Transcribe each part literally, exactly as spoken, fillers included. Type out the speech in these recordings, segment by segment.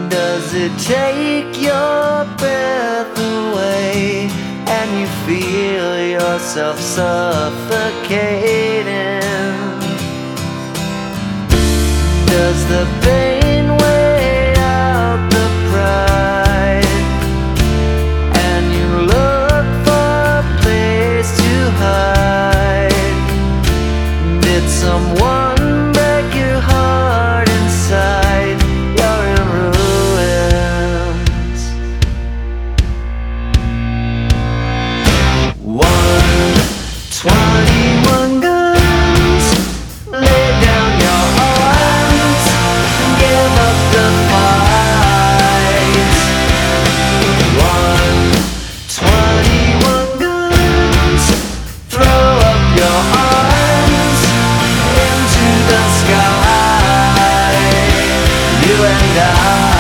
Does it take your breath away and you feel yourself suffocating? Does the pain weigh out the pride and you look for a place to hide? Did someone break your heart inside? You're in ruins. One, twenty-one guns, lay down your arms, give up the fight. One, twenty-one guns, throw up your arms into the sky, you and I.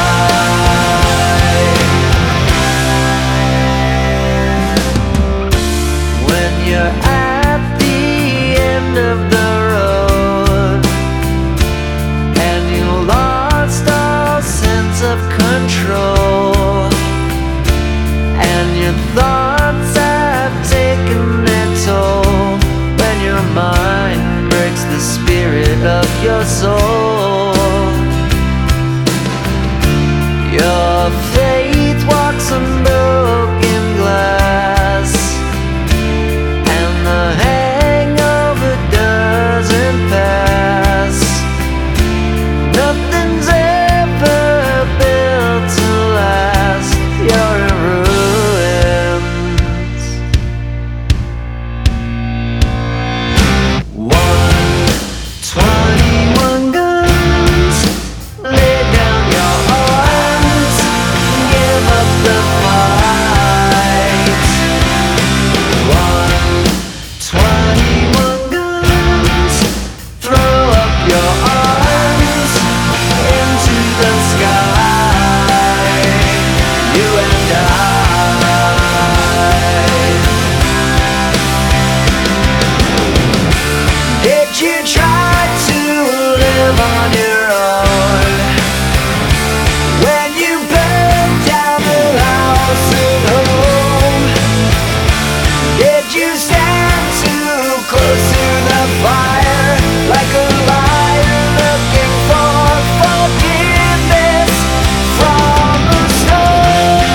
When you're at the end of the road and you lost all sense of control, and your thoughts have taken their toll, when your mind breaks the spirit of your soul, your faith walks on broken glass, and the hangover doesn't pass. Nothing's ever built to last. You're in ruins. One, twenty-one guns, lay down your arms, give up the fight. One, twenty-one guns, throw up your arms into the sky, you and I. Did you try to live on your own when you burned down the house at home? Did you stand too close to the fire like a liar looking for forgiveness from the storm?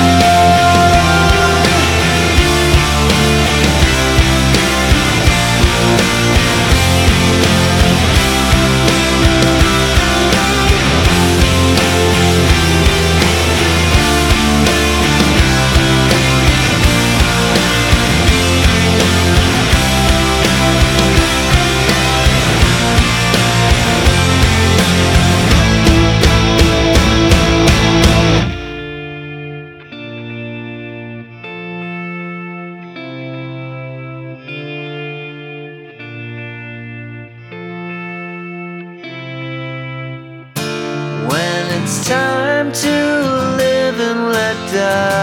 When it's time to live and let die,